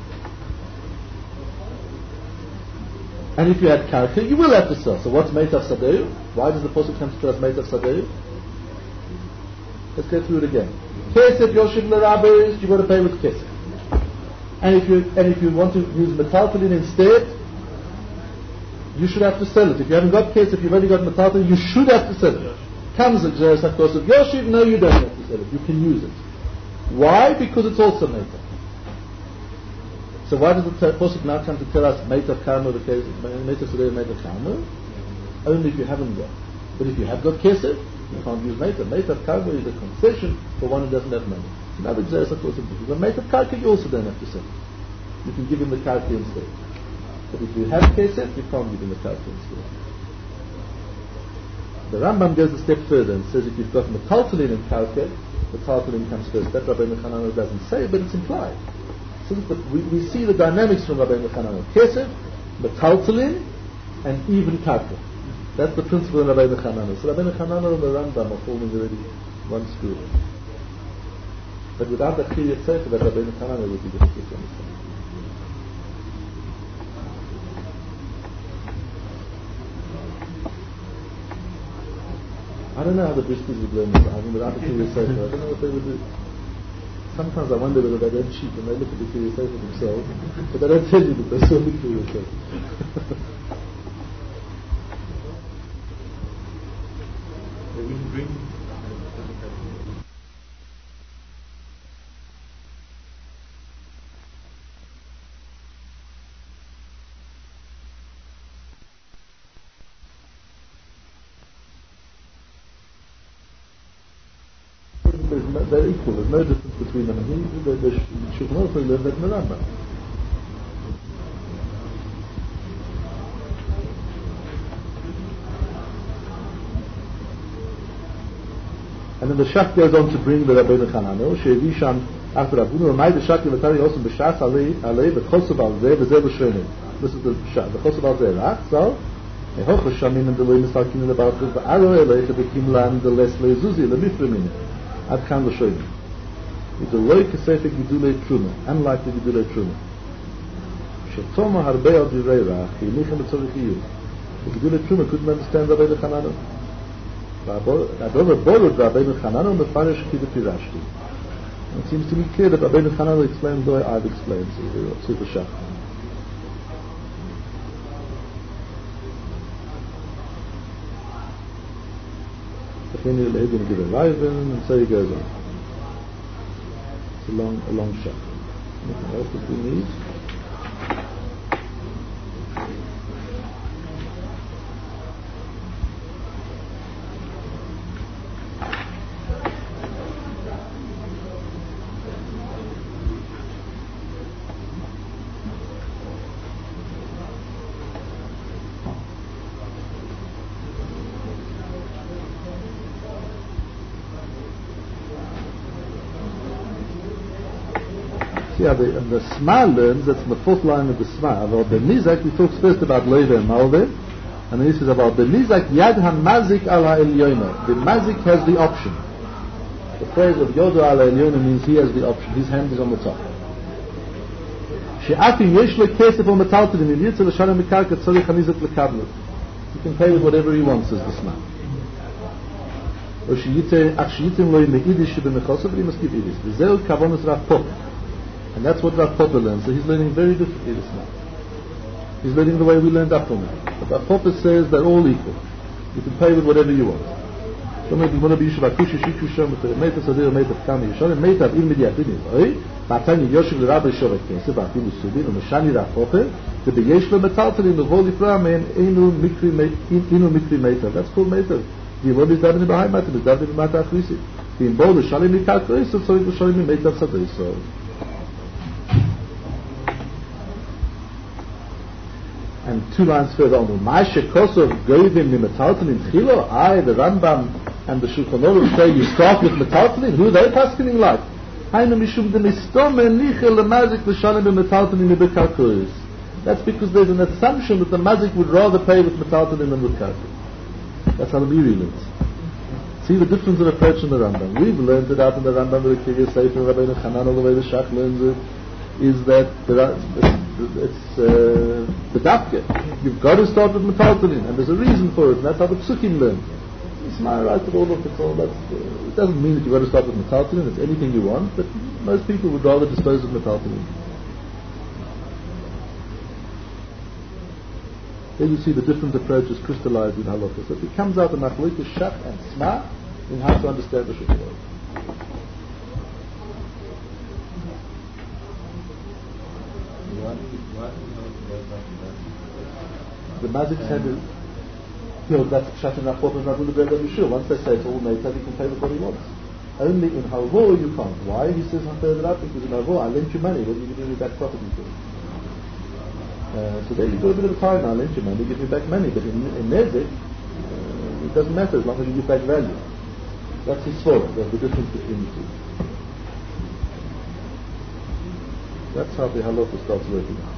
And if you had karka, you will have to sell. So what's meitav sadeu? Why does the pasuk come to tell us meitav sadeu? Let's go through it again. Kesef yoshiv l'rabbeis, you've got to pay with kesef. And if you and if you want to use metaltalin instead, you should have to sell it. If you haven't got kesef, you've only got metaltalin, you should have to sell it. Comes the exeras hakosov yoshiv? No, you don't have to sell it. You can use it. Why? Because it's also meitav. So why does the pasuk now come to tell us meitav karma, the case meitav sadeu, meitav karma? Only if you haven't got. But if you have got kesef, you can't use meitav. Meitav karma is a concession for one who doesn't have money. It's another exeras hakosov. When meitav karka, you also don't have to sell it. You can give him the karka instead. But if you have kesef, you can't give him the karka instead. The Rambam goes a step further and says if you've got metaltalin and karka, metaltalin comes first. That Rabbeinu Chananel doesn't say, but it's implied. So the, we, we see the dynamics from Rabbeinu Chananel. Kesef, metaltalin, and even karka. That's the principle in Rabbeinu Chananel. So Rabbeinu Chananel and the Rambam are forming already one school. But without the Chiyat Sefer, that Rabbeinu Chananel would be difficult to understand. I don't know how the Bristles would learn this. I mean, without the Kiryas Sefer, I don't know what they would do. Sometimes I wonder whether they don't cheat and they look at the Kiryas Sefer themselves, but they don't tell you that they saw the Kiryas Sefer. They wouldn't bring. No, they're equal. There's no difference between them. And he, the, the Shulchan Aruch learned that in the Rambam. And then the Shach goes on to bring the Rabbeinu Chananel. She'evisham after Rabbeinu Ramai the Shach Yevatari Osam b'Shach Alei Alei b'Chosov Al Zeh b'Zeh b'Shrenim. This is the Shach. The Chosov Al Zeh, right? So Ehoch Shamin and the Loi Misalkin and about the Aro Elei Chebekim Lan the Les Leizuzi Lemifremin. Ad Kan l'Shoyim. It's a loy kesefek gidulei truma, unlike the gidulei truma. Shetoma harbei al divrei rach, yinichem b'tzorich iyud. The gidulei truma couldn't understand Rabbeinu Chananel. Adover borrowed Rabbeinu Chananel mefarish kidupi rashti. It seems to be clear that Rabbeinu Chananel explains the way I've explained to the Shach. And so he goes on. It's a long, a long shot. Anything else that we need? Yeah, the, and the Sma learns, that's the fourth line of the Sma. About the Nizak, he talks first about Leiva and Malve, and then he says about the Nizak, Yad HaMazik al HaElyona. The Mazik has the option. The phrase of Yodo al HaElyona means he has the option. His hand is on the top. She'ati yesh le kesef o metaltalin, in yitzel l'shalem mikarka tzorich hanizak l'kablu. He can pay with whatever he wants, says the Sma. Or she'yitzeh, ach she'yitzeh lo me'idish she'b'mechosav, he must give Idish. V'zeu kavonas Rav Pop. And that's what Rav Popper learns. So he's learning very differently this now. He's learning the way we learned up from him. But Rav Popper says they're all equal. You can pay with whatever you want. So maybe one of you should have kusha shiku shom with the meitav sadeh meitav kami yishon and meitav il mediatin oi batani yoshev l'rabbi shovek kesef afilu subin umeshani Rav Popper the beyesh lo metaltalin l'vol ifram and inu mikri inu mikri meitav. That's called meitav. The Lord is davening behind matam is davening b'mata achrisi. The imbol l'shalim mikar koisav so l'shalim meitav sadeh so. And two lines further on, Ma'ashe Kosov gave him the metaltalin tchilo. I, the Rambam, and the Shulchan Aruch say you start with metaltalin, who are they paskening like? Hainu mishum de mistome nichel lemazik l'shalim b'metaltalin b'karkois. That's because there's an assumption that the mazik would rather pay with metaltalin than with karkois. That's how the Miri learns. See the difference of approach in the Rambam. We've learned it out in the Rambam with the Kiryas Sefer, Rabbeinu Chanan, all the way the Shach learns it, is that there are, it's uh, the dafke. You've got to start with metaltalin, and there's a reason for it, and that's how the Psukim learn. It's my right to all of it's all that. Uh, it doesn't mean that you've got to start with metaltalin, it's anything you want, but most people would rather dispose of metaltalin. Here you see the different approaches crystallized in halakha. So it comes out the machlokes Shach and Sma in how to understand the Shulchan Aruch. The mazik said, you know, that's Shach and Nachbot is not going to be able to be sure. Once they say it's all made, he can pay with what he wants. Only in Halvor you can't. Why? He says, I'll it up because in Halvor I lent you money. What are you going to do with that property for? Uh, so there you got a bit of a time now, lend you money, give you back money. But in, in Nezik, uh, it doesn't matter as long as you give back value. That's his fault. That's the difference between the two. That's how the halacha starts working out.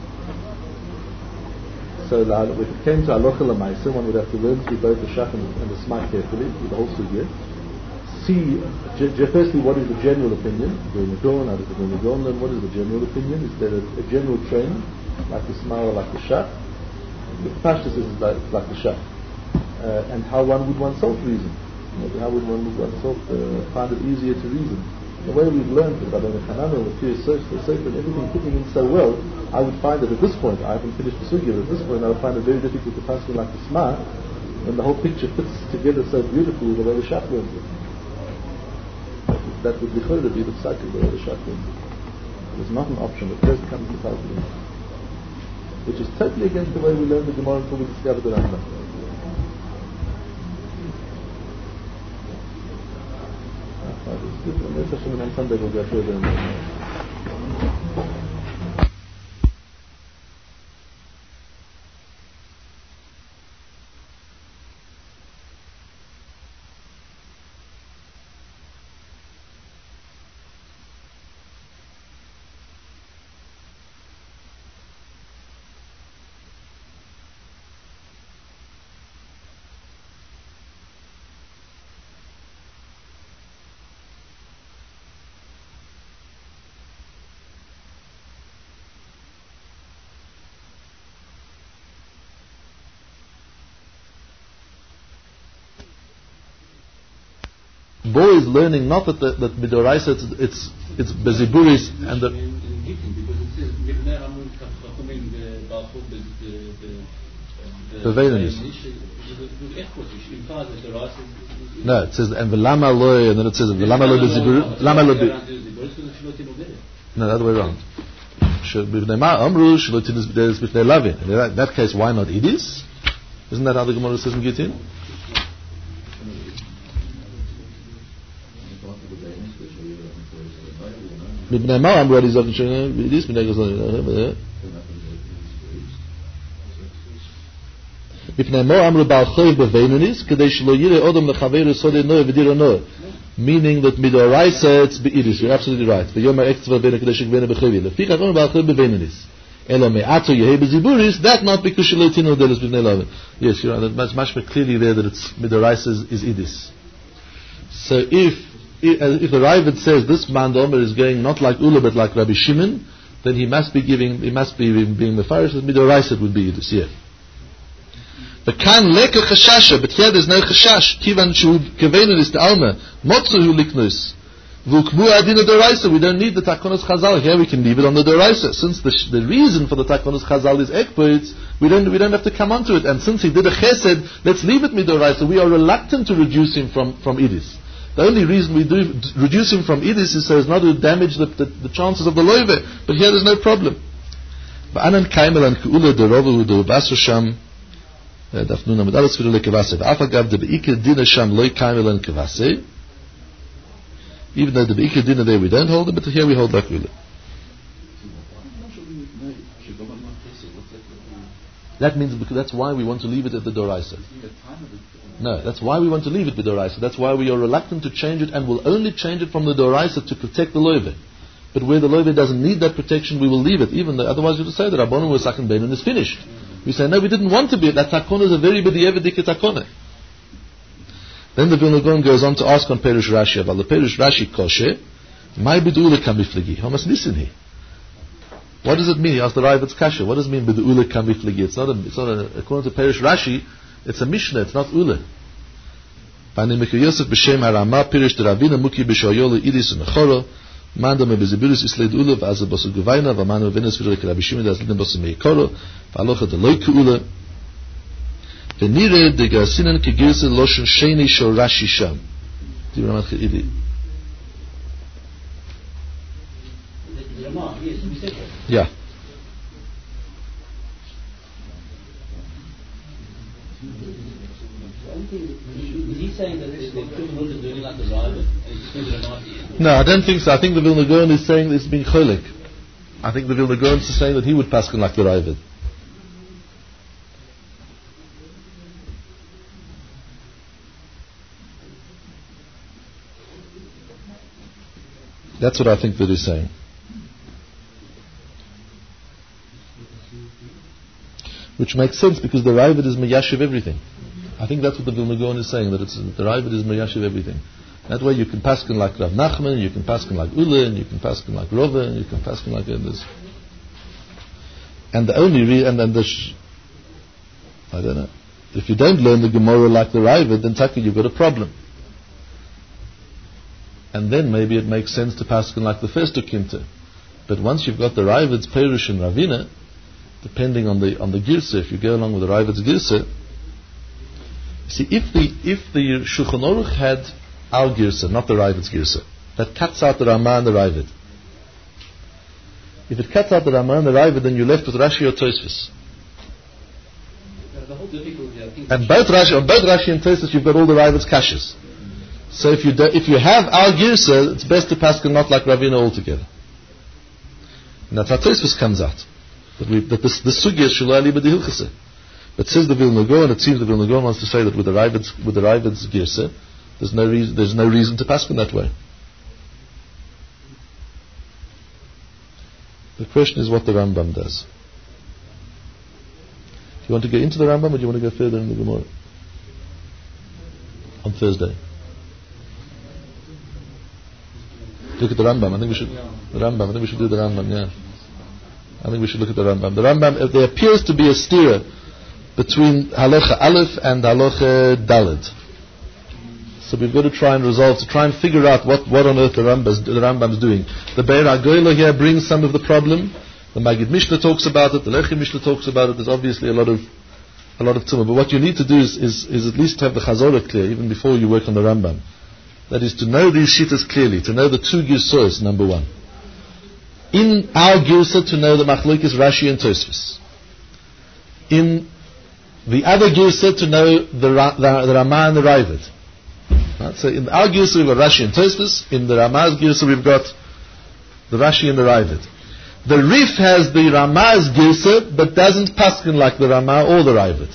So if it came to halacha l'maisa, one would have to learn through both the shach and, and the smart carefully, with the whole sugya. See, j- j- firstly, what is the general opinion? During the dawn, how does the during the dawn learn? What is the general opinion? Is there a, a general trend, like the smart or like the shach? The pashtus is like, like the shach. Uh, and how one would oneself reason. You know, how would one would oneself uh, find it easier to reason? The way we've learned it, Rabbeinu Chanan, the Kiryas Sefer, and everything fitting in so well, I would find that at this point, I haven't finished the sugya, but at this point I would find it very difficult to pass like the Sma, when the whole picture fits together so beautifully the way the Shach learns it. That would be further be the cycle the way the Shach learns it. It's not an option, it first comes to calculate, which is totally against the way we learned the Gemara until we discovered the Rambam. Let's assume on Sunday we'll go further in there. Bo is learning not that the, that midoraisa it's it's, it's beziburis and the Beveilnis. No, it says and velama loy, and then it says velama loy bezibur, lama loy. No, the other way around. In that case, why not idis? Isn't that how the Gemara says in Gittin? Mibnei Ma Amru Ali Zok Nishon Idis Mibnei Gazon Mibnei Ma Amru Baal Choyv Beveinunis Kedei Shelo Yireh Odom Lechaveru Sodei Noah V'Dira Noah, meaning that midoraisa it's beidis. You're absolutely right. V'yomer Ektzva Bena Kedei Shekvena B'Choyvi Lefikach Omer Baal Choyv Beveinunis Elo Me'ato Yehei B'Ziburis. That not because Shelo Yitinu Delis B'Nei Lavin. Yes, you're right. That's much more clearly there that it's midoraisa is, is idis. So if If the Ravid says this man Omer is going not like Ula but like Rabbi Shimon, then he must be giving, he must be being the Farish. Midoraisa would be this year. But kan leka chashasha, but here there's no chashash. Kivan shu kevenu is the alma motzuhu liknus v'ukmu adina doraisa. We don't need the takonos chazal here. We can leave it on the doraisa. Since the the reason for the takonos chazal is ekpoitz, we don't we don't have to come onto it. And since he did a chesed, let's leave it midoraisa. We are reluctant to reduce him from from idis. The only reason we do reduce him from idis is so as not to damage the, the, the chances of the loive. But here there's no problem. Ba'anan kaimel an ku'ula derovu u'do basu sham dafnuna med alles v'rule kevase. V'afagav de be'ikir dina sham loy kaimel an kevase. Even though the be'ikir dina there we don't hold it, but here we hold like ula. That means because that's why we want to leave it at the Doraisa. No, that's why we want to leave it with Doraisa. That's why we are reluctant to change it, and will only change it from the Doraisa to protect the Loive. But where the Loive doesn't need that protection, we will leave it. Even though, otherwise you would say that Rabbanon was Sakan Bein and is finished. We say, no, we didn't want to be it. That takona is a very b'di'evet takona. Then the Vilna Gaon goes on to ask on Perush Rashi about the Perush Rashi koshe, my b'du'ule kam b'fligi. How must listen here? What does it mean? He asked the Ravid's kasha. What does it mean b'du'ule kam b'fligi? It's not a, it's not a, according to Perush Rashi, it's a Mishnah, it's not ule. Bani Mikra Yosef b'shem harama Perush d'Ravina muki b'shoyolo idis u'mechoro Manda me bezibirus isleid ule v'azah bosu guvayna v'manu v'venes v'rek rabishimi d'azlidim bosu meikoro v'alocha d'loi ku'ule v'nire degarsinan kegirse loshen sheni shel Rashi sham. Do you remember Idi? Yeah. Is he saying that the criminal is doing like the Ravid? No, I don't think so. I think the Vilna Gaon is saying it's being cholik. I think the Vilna Gaon is saying that he would paskin like the Ravid. That's what I think that he's saying. Which makes sense because the Ravid is meyashiv everything. I think that's what the Vilna Gaon is saying, that it's, the Ravid is meyashiv everything. That way you can paskin like Rav Nachman, you can paskin like Ule, and you can paskin like Rove, and you can paskin like others. And the only re- and then the sh- I don't know. If you don't learn the Gemara like the Ravid, then Taka you've got a problem. And then maybe it makes sense to paskin like the first Ukimta. But once you've got the Ravid's Perush and Ravina, depending on the on the Girsa, if you go along with the Ravid's Girsa, see if the if the Shulchan Aruch had our Girsa, not the Ravid's Girsa, that cuts out the Ramah and the Ravid. If it cuts out the Ramah and the Ravid, then you're left with Rashi or Tosfos. The whole difficulty, I think, and both Rashi, on both Rashi and Tosfos, you've got all the Ravid's kashas. So if you do, if you have our Girsa, it's best to paskin not like Ravina altogether. And that's how Tosfos comes out. That, we, that this, this sugya is Shulali b'di Hilchase. But says the Vilna Gaon, it seems the Vilna Gaon wants to say that with the Ravid's with the Ravid's Girsa, there's no reason there's no reason to paskin that way. The question is what the Rambam does. Do you want to go into the Rambam or do you want to go further in the Gemara? On Thursday. Look at the Rambam. I think we should the Rambam. I think we should do the Rambam, yeah. I think we should look at the Rambam. The Rambam, there appears to be a stira between Halacha Aleph and Halacha Daled. So we've got to try and resolve, to try and figure out what, what on earth the Rambam, the Rambam is doing. The Be'er HaGoyla here brings some of the problem. The Magid Mishnah talks about it. The Lechi Mishnah talks about it. There's obviously a lot of a lot of tumah. But what you need to do is, is, is at least have the Chazorah clear, even before you work on the Rambam. That is to know these shittas clearly, to know the two Girsos, number one. In our Girsa, to know the Machlokes Rashi and Tosfos. In the other Girsa, to know the, the, the Ramah and the Ravid. Right? So in our Girsa we've got Rashi and Tosfos. In the Ramah's Girsa we've got the Rashi and the Ravid. The Rif has the Ramah's Girsa, but doesn't paskin like the Ramah or the Ravid.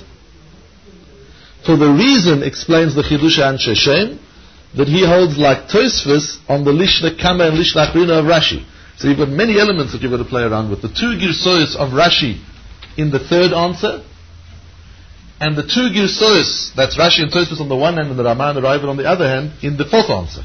For the reason, explains the Chidush Anshe Shem, that he holds like Tosfos on the Lishna Kama and Lishna Achrina of Rashi. So you've got many elements that you've got to play around with. The two Girsois of Rashi in the third answer, and the two Girsois, that's Rashi and Tosfos on the one hand and the Ramah and the Ravid on the other hand, in the fourth answer.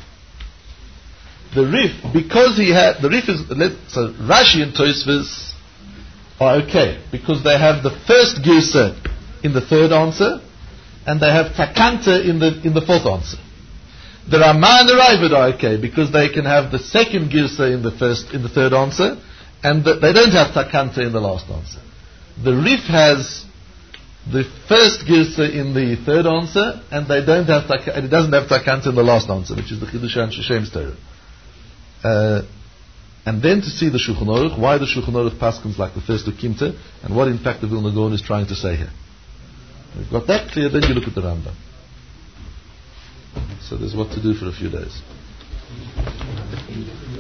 The Rif, because he had, the Rif is, so Rashi and Tosfos are okay, because they have the first Girsa in the third answer, and they have Takanta in the in the fourth answer. The Ramah and the Ravid are okay, because they can have the second Girsa in the first, in the third answer, and the, they don't have Takanta in the last answer. The Rif has the first Girsa in the third answer, and they don't have taka, and it doesn't have Takanta in the last answer, which is the Chidush Anshe Shem's Torah. Uh, and then to see the Shulchan Aruch, why the Shulchan Aruch paskins like the first Ukimta, and what in fact the Vilna Gaon is trying to say here. We've got that clear, then you look at the Rambam. So there's what to do for a few days.